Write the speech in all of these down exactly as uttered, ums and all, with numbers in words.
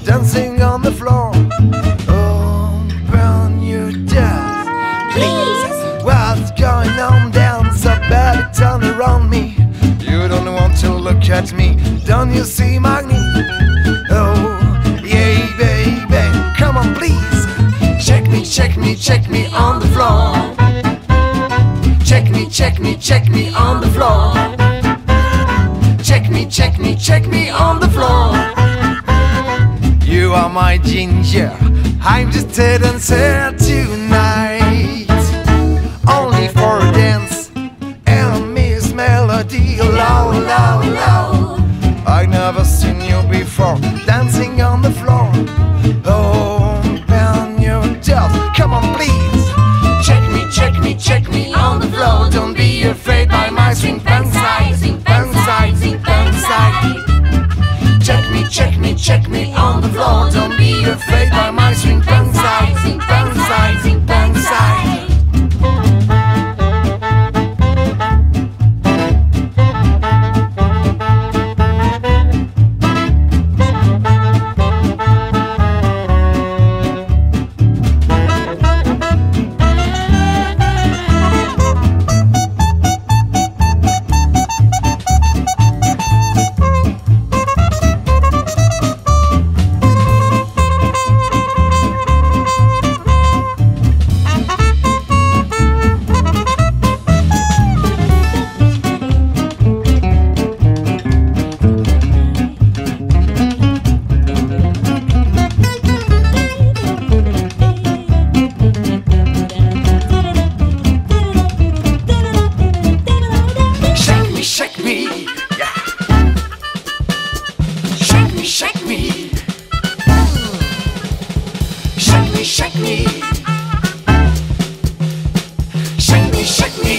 dancing on the floor. Open your doors, please. What's going on? Dance, I better turn around me. You don't want to look at me, don't you see my need? Oh, yeah, baby, come on, please. Check me, check me, check me on the floor. Check me, check me, check me on the floor. Check me, check me, check me on the floor. You are my ginger, I'm just a dancer tonight. Only for a dance and Miss Melody. Low, low, low. I never seen you before, dancing on the floor. Open your doors, come on please. Check me, check me, check me on the floor. Don't be afraid by my swing bang side, swing bang side, swing bang side. Check me, check me, check me on the floor. Don't be afraid by my swing bang side, swing bang side, swing bang side. Shake me, shake me, shake me, shake me, shake me,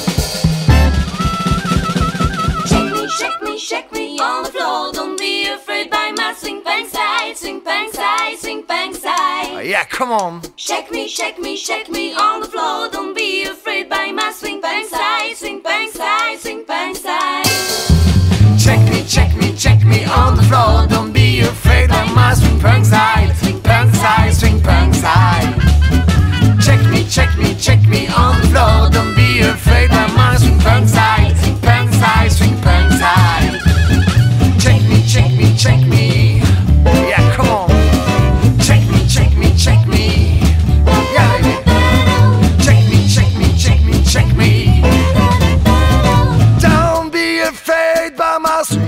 Shake me, shake me, shake me on the floor. Don't be afraid by my swing bang side, swing bang side, swing bang side. yeah, come on. Shake me, shake me, shake me on the floor. Don't be afraid by my swing bang side, swing bang side, swing bang side. Check me, check me, check me on the floor. Don't be afraid of my swing bang side, swing bang side, swing bang side. Check me, check me, check me on the floor. Don't be afraid of my swing bang side, swing bang side, swing bang side. Check me, check me, check me. Yeah, come on. Check me, check me, check me. Yeah, baby. Check me, check me, check me, check me. Don't be afraid by my swing